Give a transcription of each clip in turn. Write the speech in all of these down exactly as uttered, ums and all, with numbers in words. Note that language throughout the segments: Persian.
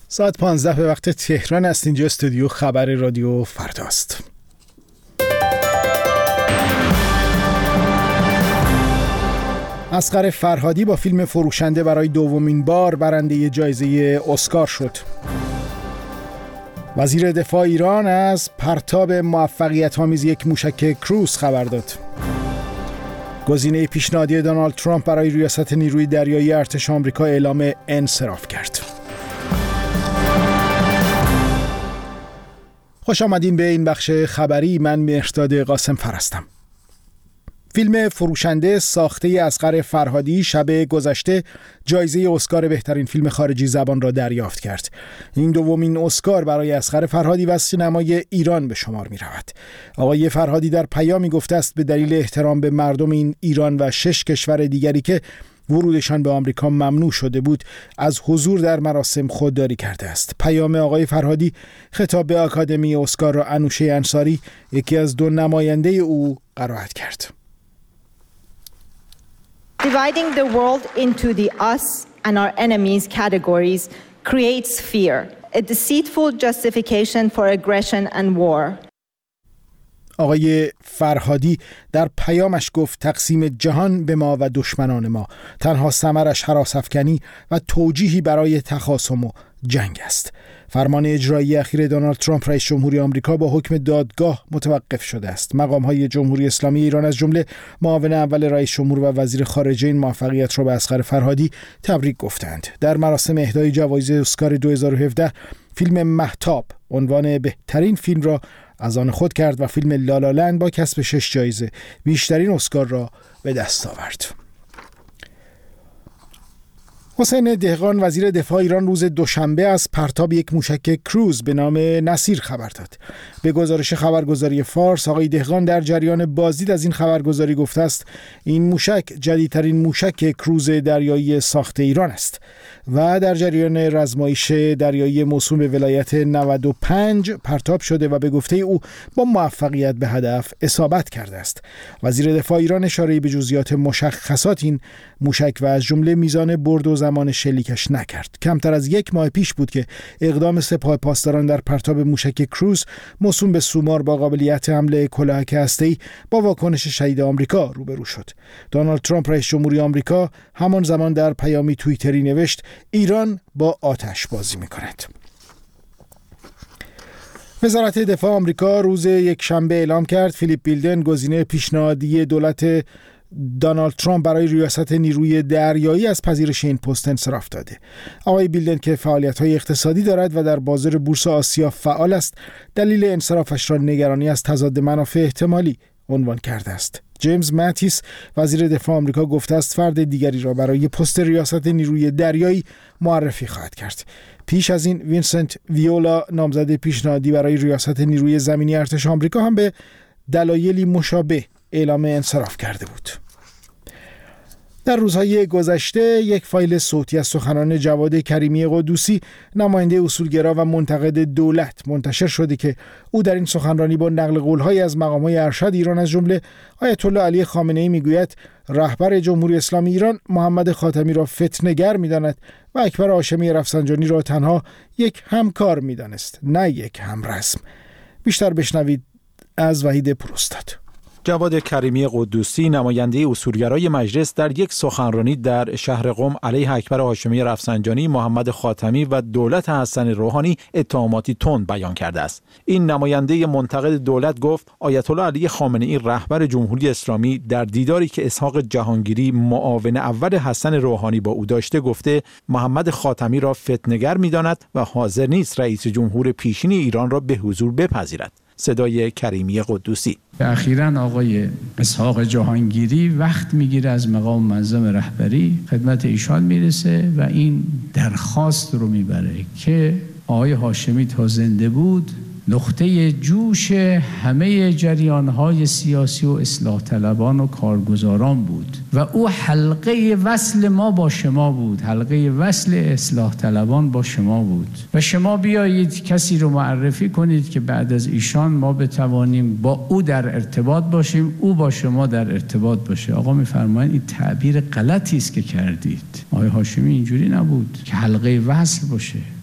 ساعت پانزده به وقت تهران است. اینجا استودیو خبر رادیو فرداست. اصغر فرهادی با فیلم فروشنده برای دومین بار برنده جایزه اسکار شد. وزیر دفاع ایران از پرتاب موفقیت‌آمیز یک موشک کروز خبر داد. گزینه پیشنهادی دونالد ترامپ برای ریاست نیروی دریایی ارتش آمریکا اعلام انصراف کرد. خوش آمدین به این بخش خبری. من مهرداد قاسم فرستم. فیلم فروشنده ساخته اصغر فرهادی شب گذشته جایزه اسکار بهترین فیلم خارجی زبان را دریافت کرد. این دومین اسکار برای اصغر فرهادی و سینمای ایران به شمار می رود. آقای فرهادی در پیامی گفته است به دلیل احترام به مردم این ایران و شش کشور دیگری که ورودشان به آمریکا ممنوع شده بود از حضور در مراسم خودداری کرده است. پیام آقای فرهادی خطاب به آکادمی اسکار را انوشه انصاری، یکی از دو نماینده او، قرائت کرد. Dividing the world into the us and our enemies categories creates fear, a deceitful justification for aggression and war. آقای فرهادی در پیامش گفت تقسیم جهان به ما و دشمنان ما تنها ثمرش هراس‌افکنی و توجیهی برای تخاصم و جنگ است. فرمان اجرایی اخیر دونالد ترامپ رئیس جمهوری آمریکا با حکم دادگاه متوقف شده است. مقام‌های جمهوری اسلامی ایران از جمله معاون اول رئیس جمهور و وزیر خارجه این موفقیت را به اصغر فرهادی تبریک گفتند. در مراسم اهدای جوایز اسکار دو هزار و هفده فیلم مهتاب عنوان بهترین فیلم را از آن خود کرد و فیلم لالالند با کسب شش جایزه بیشترین اسکار را به دست آورد. حسین دهقان وزیر دفاع ایران روز دوشنبه از پرتاب یک موشک کروز به نام نصیر خبر داد. به گزارش خبرگزاری فارس، آقای دهقان در جریان بازدید از این خبرگزاری گفته است این موشک جدیدترین موشک کروز دریایی ساخت ایران است و در جریان رزمایش دریایی موسوم به ولایت نود و پنج پرتاب شده و به گفته او با موفقیت به هدف اصابت کرده است. وزیر دفاع ایران اشاره به جزئیات مشخصات این موشک و از جمله میزان برد و زمان شلیکش نکرد. کمتر از یک ماه پیش بود که اقدام سپاه پاسداران در پرتاب موشک کروز موسوم به سومار با قابلیت حمله کلاهک هسته‌ای با واکنش شدید آمریکا روبرو شد. دونالد ترامپ رئیس جمهوری آمریکا همان زمان در پیامی توییتری نوشت ایران با آتش بازی می‌کند. وزارت دفاع آمریکا روز یک شنبه اعلام کرد فیلیپ بیلدن گزینه پیشنهادی دولت دونالد ترامپ برای ریاست نیروی دریایی از پذیرش این پست انصراف داده. آقای بیلدن که فعالیت‌های اقتصادی دارد و در بازار بورس آسیا فعال است، دلیل انصرافش را نگرانی از تضاد منافع احتمالی عنوان کرده است. جیمز ماتیس وزیر دفاع آمریکا گفته است فرد دیگری را برای پست ریاست نیروی دریایی معرفی خواهد کرد. پیش از این وینسنت ویولا نامزد پیشنهادی برای ریاست نیروی زمینی ارتش آمریکا هم به دلایلی مشابه اعلام انصراف کرده بود. در روزهای گذشته یک فایل صوتی از سخنان جواد کریمی قدوسی نماینده اصولگرا و منتقد دولت منتشر شده که او در این سخنرانی با نقل قول‌های از مقام‌های ارشد ایران از جمله آیت الله علی خامنه‌ای میگوید رهبر جمهوری اسلامی ایران محمد خاتمی را فتنه‌گر می‌داند و اکبر هاشمی رفسنجانی را تنها یک همکار می‌دانست، نه یک همرسم. بیشتر بشنوید از وحید پروستاد. جواد کریمی قدوسی نماینده اصولگرای مجلس در یک سخنرانی در شهر قم علیه اکبر هاشمی رفسنجانی، محمد خاتمی و دولت حسن روحانی اتهاماتی تند بیان کرده است. این نماینده منتقد دولت گفت آیت الله علی خامنه‌ای رهبر جمهوری اسلامی در دیداری که اسحاق جهانگیری معاون اول حسن روحانی با او داشته گفته محمد خاتمی را فتنه‌گر می‌داند و حاضر نیست رئیس جمهور پیشین ایران را به حضور بپذیرد. صدای کریمی قدوسی. اخیراً آقای اسحاق جهانگیری وقت میگیره از مقام منظم رهبری خدمت ایشان میرسه و این درخواست رو میبره که آقای هاشمی تا زنده بود نقطه جوش همه جریان‌های سیاسی و اصلاح طلبان و کارگزاران بود و او حلقه وصل ما با شما بود، حلقه وصل اصلاح طلبان با شما بود و شما بیایید کسی رو معرفی کنید که بعد از ایشان ما بتوانیم با او در ارتباط باشیم، او با شما در ارتباط باشه. آقا میفرمایید این تعبیر غلطی است که کردید. آقای هاشمی اینجوری نبود که حلقه وصل باشه.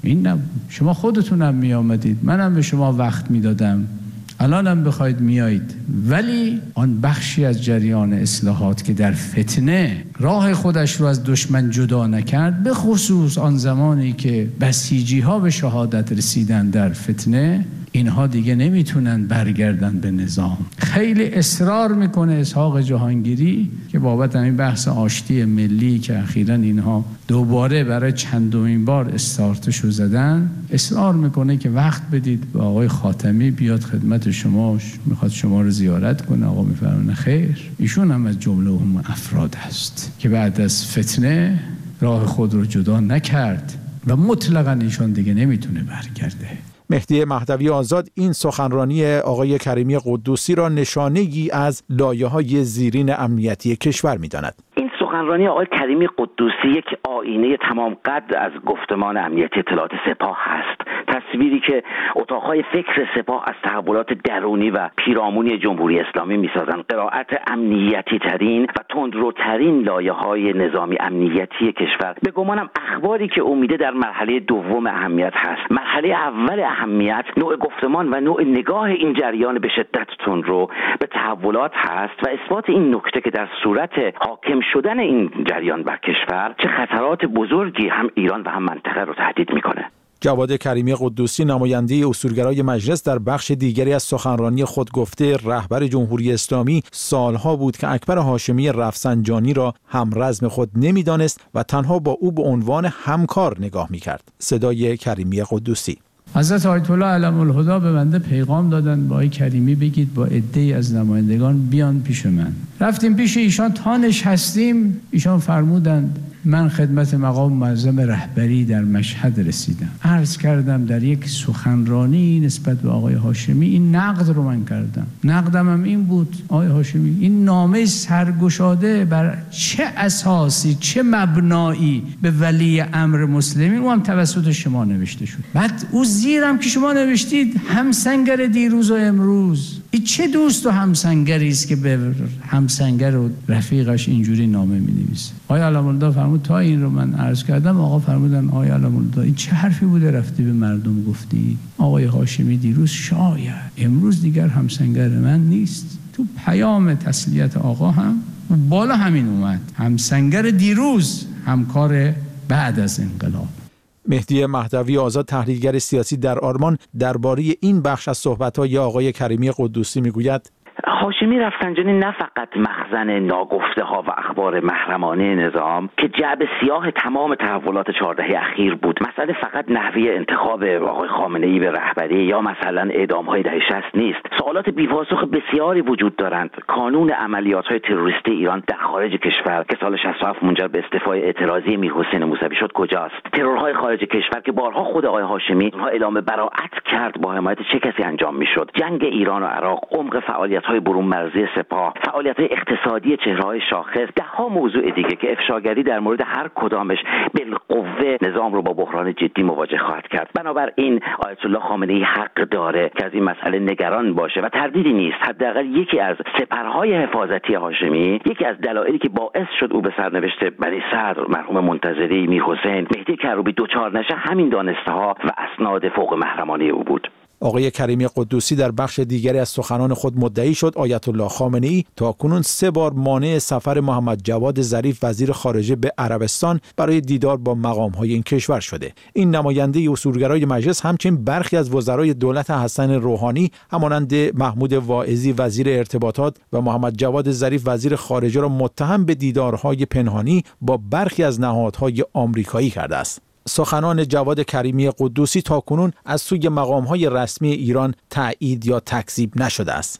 این نبود. شما خودتونم می آمدید، منم به شما وقت می دادم، الانم بخواید میایید، ولی آن بخشی از جریان اصلاحات که در فتنه راه خودش رو از دشمن جدا نکرد، به خصوص آن زمانی که بسیجی ها به شهادت رسیدن در فتنه، اینها دیگه نمیتونن برگردن به نظام. خیلی اصرار میکنه اسحاق جهانگیری که بابت همین بحث آشتی ملی که اخیراً اینها دوباره برای چندمین بار استارتشو زدن، اصرار میکنه که وقت بدید به آقای خاتمی بیاد خدمت شما، میخواد شما رو زیارت کنه. آقا میفرمونه خیر. ایشون هم از جمله اون افراد هست که بعد از فتنه راه خود رو جدا نکرد و مطلقاً ایشون دیگه نمیتونه برگرده. مهدی مهدوی آزاد این سخنرانی آقای کریمی قدوسی را نشانه‌ای از لایه‌های زیرین امنیتی کشور می‌داند. این سخنرانی آقای کریمی قدوسی یک آینه تمام قد از گفتمان امنیتی اطلاعات سپاه هست. تصویری که اتاقهای فکر سپاه از تحولات درونی و پیرامونی جمهوری اسلامی می‌سازند. قرائت امنیتی ترین و تندروترین لایه‌های نظامی امنیتی کشور. به گمانم اخباری که امیده در مرحله دوم اهمیت هست. مرحله اول اهمیت نوع گفتمان و نوع نگاه این جریان به شدت تندرو به تحولات هست و اثبات این نکته که در صورت حاکم شدن این جریان بر کشور چه خطرات بزرگی هم ایران و هم منطقه رو تهدید میکنه. جواد کریمی قدوسی نماینده اصولگرای مجلس در بخش دیگری از سخنرانی خود گفته رهبر جمهوری اسلامی سالها بود که اکبر هاشمی رفسنجانی را همرزم خود نمیدانست و تنها با او به عنوان همکار نگاه میکرد. صدای کریمی قدوسی. حضرت آیت الله علم الهدا به بنده پیغام دادن با آقای کریمی بگید با عده‌ای از نمایندگان بیان پیش من. رفتیم پیش ایشان، تا نشستیم ایشان فرمودند من خدمت مقام معظم رهبری در مشهد رسیدم. عرض کردم در یک سخنرانی نسبت به آقای هاشمی این نقد رو من کردم. نقدم هم این بود آقای هاشمی این نامه سرگشاده بر چه اساسی چه مبنایی به ولی امر مسلمین او هم توسط شما نوشته شد. بعد او زیرم که شما نوشتید همسنگر دیروز و امروز. این چه دوست و همسنگری است که به همسنگر و رفیقش اینجوری نامه می‌نویسه؟ آقای علم‌الله فرمود تا این رو من عرض کردم، آقا فرمودن آقای علم‌الله این چه حرفی بوده رفتی به مردم گفتی؟ آقای هاشمی دیروز شاید امروز دیگر همسنگر من نیست. تو پیام تسلیت آقا هم بالا همین اومد، همسنگر دیروز، همکار بعد از انقلاب. مهدی مهدوی آزاد تحلیلگر سیاسی در آرمان درباره این بخش از صحبت‌های آقای کریمی قدوسی میگوید هاشمی رفسنجانی نه فقط مخزن ناگفته ها و اخبار محرمانه نظام که جعب سیاه تمام تحولات چهار دهه اخیر بود. مسئله فقط نحوه انتخاب آقای خامنه‌ای به رهبری یا مثلا اعدام های دهه شصت نیست. سوالات بی‌پاسخ بسیاری وجود دارند. کانون عملیات های تروریستی ایران در خارج کشور که سال شصت و هفت منجر به استعفای اعتراضی میرحسین موسوی شد کجاست؟ ترورهای خارج کشور که بارها خود آقای هاشمی اونها اعلام براءت کرد با حمایت چه کسی انجام میشد؟ جنگ ایران و عراق، عمق فعالیت های برون مرزی سپاه، فعالیت‌های اقتصادی چهره‌های شاخص، ده ها موضوع دیگه که افشاگری در مورد هر کدامش بالقوه نظام رو با بحران جدی مواجه خواهد کرد. بنابراین آیت الله خامنه‌ای حق داره که از این مسئله نگران باشه و تردیدی نیست حداقل یکی از سپرهای حفاظتی هاشمی، یکی از دلایلی که باعث شد او به سرنوشت بنی صدر، مرحوم منتظری، میرحسین، مهدی کروبی دوچار نشه همین دانسته‌ها و اسناد فوق محرمانه او بود. آقای کریمی قدوسی در بخش دیگری از سخنان خود مدعی شد آیت الله خامنه‌ای تاکنون سه بار مانع سفر محمد جواد ظریف وزیر خارجه به عربستان برای دیدار با مقام‌های این کشور شده. این نماینده اصولگرای مجلس همچنین برخی از وزرای دولت حسن روحانی همانند محمود واعظی وزیر ارتباطات و محمد جواد ظریف وزیر خارجه را متهم به دیدارهای پنهانی با برخی از نهادهای آمریکایی کرده است. سخنان جواد کریمی قدوسی تاکنون از سوی مقام‌های رسمی ایران تایید یا تکذیب نشده است.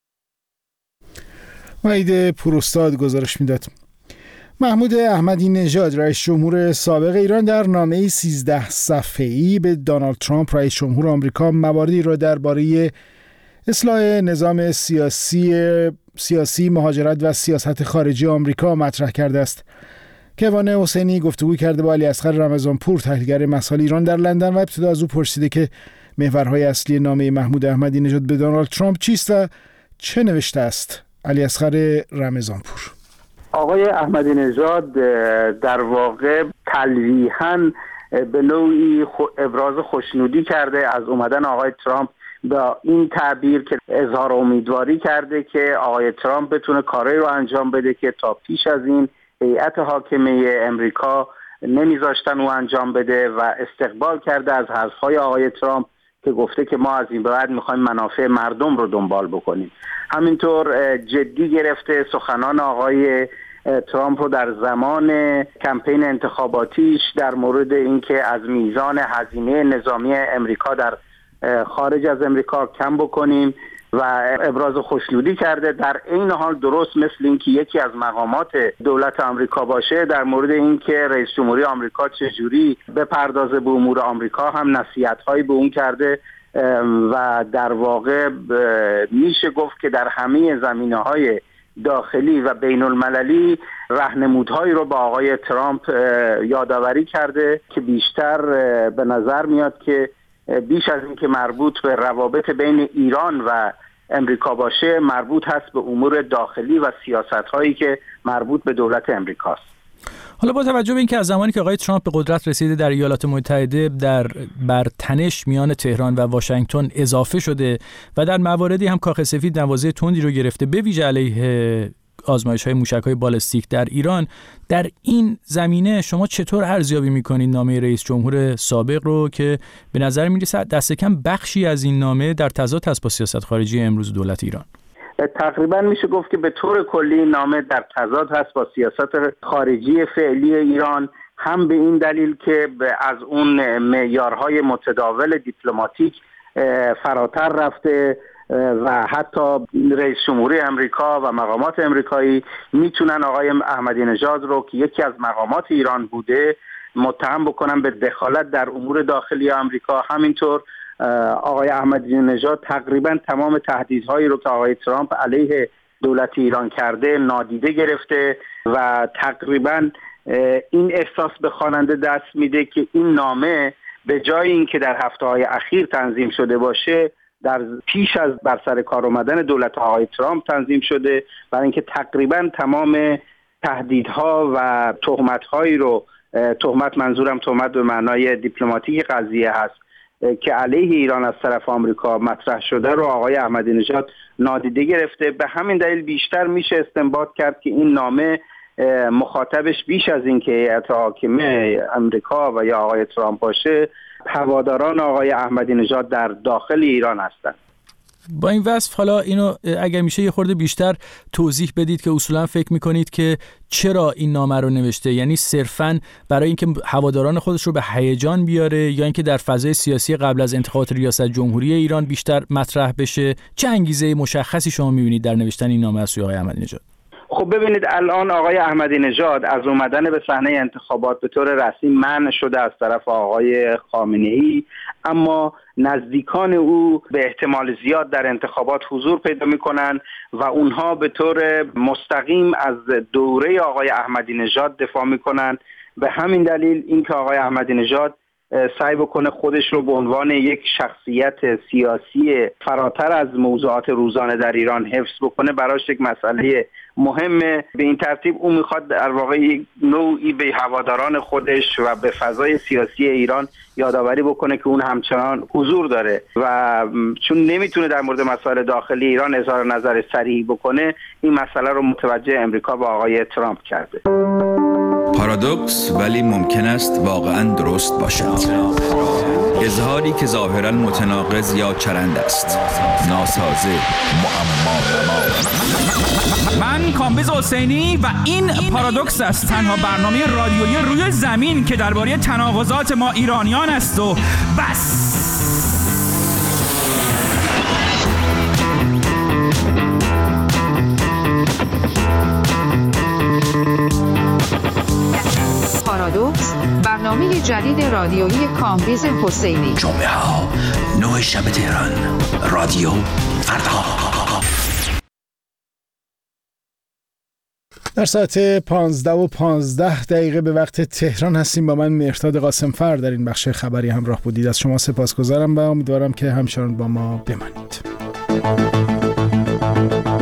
وحید پوراستاد گزارش میداد. محمود احمدی نژاد رئیس جمهور سابق ایران در نامه‌ای سیزده صفحه‌ای به دونالد ترامپ رئیس جمهور آمریکا مواردی را درباره اصلاح نظام سیاسی سیاسی مهاجرت و سیاست خارجی آمریکا مطرح کرده است. کیوان حسینی گفتگو کرده با علیاصغر رمضانپور تحلیلگر مسائل ایران در لندن و ابتدا از او پرسیده که محورهای اصلی نامه محمود احمدی نژاد به دونالد ترامپ چیست و چه نوشته است. علیاصغر رمضانپور: آقای احمدی نژاد در واقع تلویحاً به نوعی ابراز خوشنودی کرده از اومدن آقای ترامپ، با این تعبیر که اظهار امیدواری کرده که آقای ترامپ بتونه کاری رو انجام بده که تا پیش از این هیئت حاکمه امریکا نمیذاشتن او انجام بده، و استقبال کرده از حرفهای آقای ترامپ که گفته که ما از این بعد میخوایم منافع مردم رو دنبال بکنیم. همینطور جدی گرفته سخنان آقای ترامپ رو در زمان کمپین انتخاباتیش در مورد اینکه از میزان هزینه نظامی امریکا در خارج از امریکا کم بکنیم و ابراز خوشنودی کرده. در این حال درست مثل اینکه یکی از مقامات دولت آمریکا باشه در مورد اینکه رئیس جمهوری آمریکا چجوری بپردازه به امور آمریکا هم نصیحت‌هایی به اون کرده و در واقع میشه گفت که در همه زمینه‌های داخلی و بین المللی راهنمودهایی رو با آقای ترامپ یادآوری کرده که بیشتر به نظر میاد که بیش از این که مربوط به روابط بین ایران و امریکا باشه، مربوط هست به امور داخلی و سیاست‌هایی که مربوط به دولت امریکاست. حالا با توجه به اینکه از زمانی که آقای ترامپ به قدرت رسیده در ایالات متحده در برتنش میان تهران و واشنگتن اضافه شده و در مواردی هم کاخ سفید نوازه تندی رو گرفته به ویژه علیه آزمایش‌های موشک‌های بالستیک در ایران، در این زمینه شما چطور ارزیابی می‌کنید نامه رئیس جمهور سابق رو که به نظر می‌رسه دست کم بخشی از این نامه در تضاد هست با سیاست خارجی امروز دولت ایران؟ تقریبا میشه گفت که به طور کلی نامه در تضاد هست با سیاست خارجی فعلی ایران، هم به این دلیل که از اون معیارهای متداول دیپلماتیک فراتر رفته و حتی رئیس جمهوری امریکا و مقامات امریکایی میتونن آقای احمدی نژاد رو که یکی از مقامات ایران بوده متهم بکنن به دخالت در امور داخلی آمریکا. همینطور آقای احمدی نژاد تقریبا تمام تهدیدهایی رو که آقای ترامپ علیه دولت ایران کرده نادیده گرفته و تقریبا این احساس به خواننده دست میده که این نامه به جای اینکه در هفته‌های اخیر تنظیم شده باشه، در پیش از بر سر کار آمدن دولت آقای ترامپ تنظیم شده، برای اینکه تقریبا تمام تهدیدها و تهمت‌هایی رو، تهمت منظورم تهمت به معنای دیپلماتیک قضیه هست که علیه ایران از طرف آمریکا مطرح شده رو آقای احمدی نژاد نادیده گرفته. به همین دلیل بیشتر میشه استنباط کرد که این نامه مخاطبش بیش از این که هیئت حاکمه امریکا و یا آقای ترامپ باشه، هواداران آقای احمدی نژاد در داخل ایران هستند. با این وصف حالا اینو اگر میشه یه خورده بیشتر توضیح بدید که اصولا فکر میکنید که چرا این نامه رو نوشته؟ یعنی صرفاً برای اینکه هواداران خودش رو به هیجان بیاره یا اینکه در فضای سیاسی قبل از انتخابات ریاست جمهوری ایران بیشتر مطرح بشه؟ چه انگیزه مشخصی شما میبینید در نوشتن این نامه از سوی آقای احمدی نژاد؟ خب ببینید، الان آقای احمدی نژاد از اومدن به صحنه انتخابات به طور رسمی منع شده از طرف آقای خامنه‌ای، اما نزدیکان او به احتمال زیاد در انتخابات حضور پیدا می‌کنند و اونها به طور مستقیم از دوره آقای احمدی نژاد دفاع می‌کنند. به همین دلیل اینکه آقای احمدی نژاد سعی بکنه خودش رو به عنوان یک شخصیت سیاسی فراتر از موضوعات روزانه در ایران حفظ بکنه براش یک مسئله مهمه. به این ترتیب او میخواد در واقع نوعی به هواداران خودش و به فضای سیاسی ایران یادآوری بکنه که اون همچنان حضور داره و چون نمیتونه در مورد مسائل داخلی ایران اظهار نظر صریح بکنه، این مسئله رو متوجه امریکا با آقای ترامپ کرده. پارادوکس ولی ممکن است واقعا درست باشد. اظهاری که ظاهرا متناقض یا چرند است، ناسازه، معما. من کامبیز حسینی و این پارادوکس است، تنها برنامه رادیویی روی زمین که درباره تناقضات ما ایرانیان است و بس. پارادوکس، برنامه جدید رادیویی کامبیز حسینی. جمعه ها نه شب تهران، رادیو فردا. در ساعت پانزده و پانزده دقیقه به وقت تهران هستیم. با من مهرداد قاسمفر در این بخش خبری همراه بودید. از شما سپاسگزارم و امیدوارم که همچنان با ما بمانید.